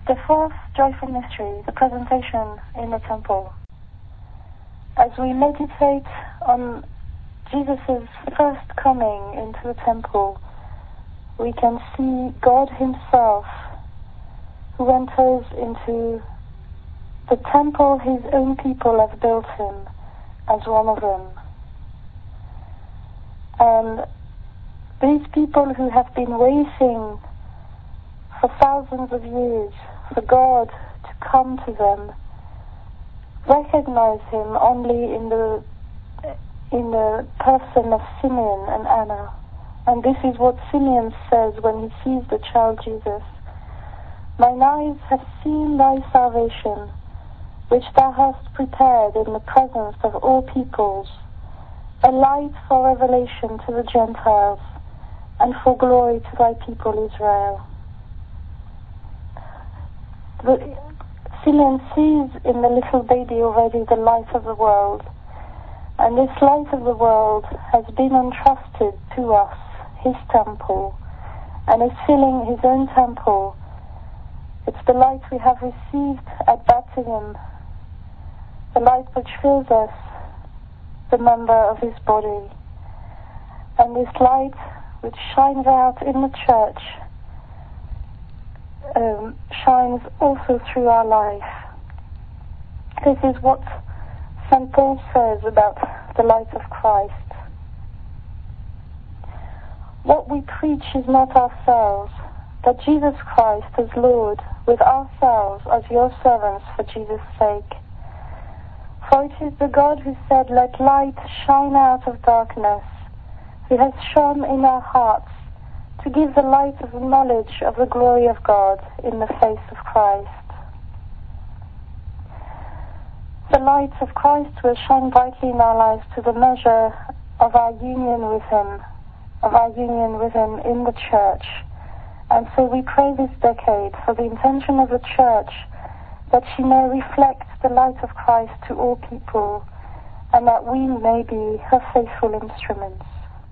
The fourth joyful mystery, the presentation in the temple. As we meditate on Jesus' first coming into the temple, we can see God himself who enters into the temple his own people have built him as one of them. And these people who have been waiting for thousands of years for God to come to them recognize him only in the person of Simeon and Anna. And this is what Simeon says when he sees the child Jesus. Mine eyes have seen thy salvation, which thou hast prepared in the presence of all peoples, a light for revelation to the Gentiles, and for glory to thy people Israel. Simeon sees in the little baby already the light of the world, and this light of the world has been entrusted to us, his temple, and is filling his own temple. It's the light we have received at baptism, the light which fills us, the member of his body. And this light which shines out in the church shines also through our life. This is what St. Paul says about the light of Christ. What we preach is not ourselves, but Jesus Christ as Lord, with ourselves as your servants for Jesus' sake. For it is the God who said, let light shine out of darkness, who has shone in our hearts to give the light of the knowledge of the glory of God in the face of Christ. The light of Christ will shine brightly in our lives to the measure of our union with him, in the church. And so we pray this decade for the intention of the church that she may reflect the light of Christ to all people, and that we may be her faithful instruments.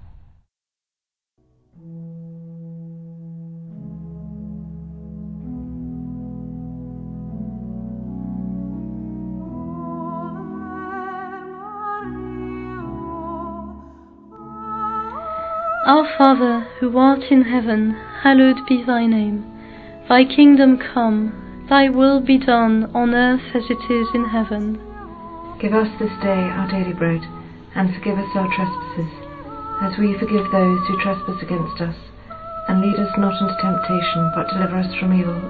Our Father, who art in heaven, hallowed be thy name. Thy kingdom come, thy will be done on earth as it is in heaven. Give us this day our daily bread, and forgive us our trespasses, as we forgive those who trespass against us. And lead us not into temptation, but deliver us from evil.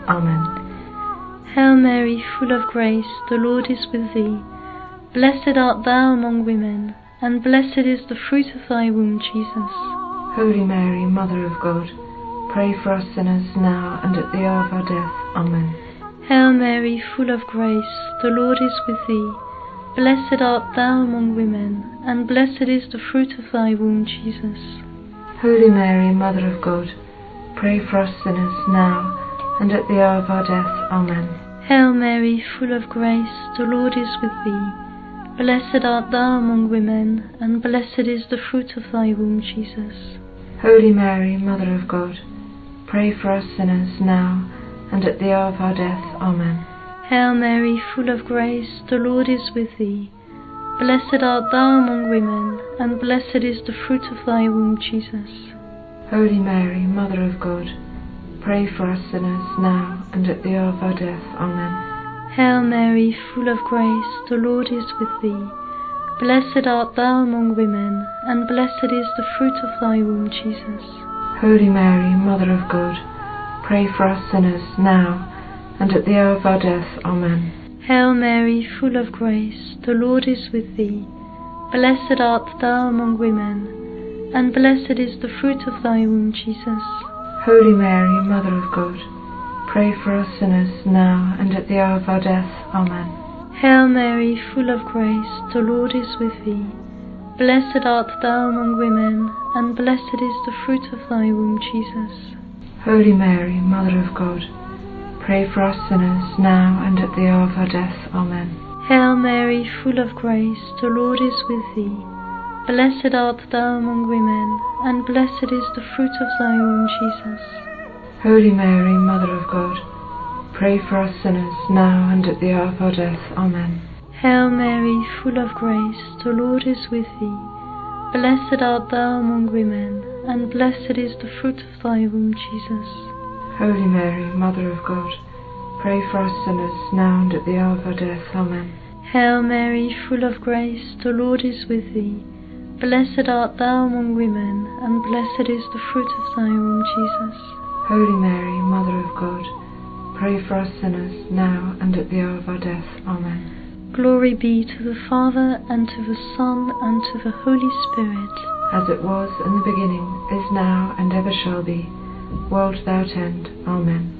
Amen. Hail Mary, full of grace, the Lord is with thee. Blessed art thou among women, and blessed is the fruit of thy womb, Jesus. Holy Mary, Mother of God, pray for us sinners now and at the hour of our death. Amen. Hail Mary, full of grace, the Lord is with thee. Blessed art thou among women, and blessed is the fruit of thy womb, Jesus. Holy Mary, Mother of God, pray for us sinners now and at the hour of our death. Amen. Hail Mary, full of grace, the Lord is with thee. Blessed art thou among women, and blessed is the fruit of thy womb, Jesus. Holy Mary, Mother of God, pray for us sinners now and at the hour of our death. Amen. Hail Mary, full of grace, the Lord is with thee. Blessed art thou among women, and blessed is the fruit of thy womb, Jesus. Holy Mary, Mother of God, pray for us sinners now and at the hour of our death. Amen. Hail Mary, full of grace, the Lord is with thee. Blessed art thou among women, and blessed is the fruit of thy womb, Jesus. Holy Mary, Mother of God, pray for us sinners now and at the hour of our death. Amen. Hail Mary, full of grace, the Lord is with thee. Blessed art thou among women, and blessed is the fruit of thy womb, Jesus. Holy Mary, Mother of God, pray for us sinners now and at the hour of our death. Amen. Hail Mary, full of grace, the Lord is with thee. Blessed art thou among women, and blessed is the fruit of thy womb, Jesus. Holy Mary, Mother of God, pray for us sinners now and at the hour of our death. Amen. Hail Mary, full of grace, the Lord is with thee. Blessed art thou among women, and blessed is the fruit of thy womb, Jesus. Holy Mary, Mother of God, pray for us sinners, now and at the hour of our death. Amen. Hail Mary, full of grace, the Lord is with thee. Blessed art thou among women, and blessed is the fruit of thy womb, Jesus. Holy Mary, Mother of God, pray for us sinners, now and at the hour of our death. Amen. Hail Mary, full of grace, the Lord is with thee. Blessed art thou among women, and blessed is the fruit of thy womb, Jesus. Holy Mary, Mother of God, pray for us sinners, now and at the hour of our death. Amen. Glory be to the Father, and to the Son, and to the Holy Spirit. As it was in the beginning, is now, and ever shall be, world without end. Amen.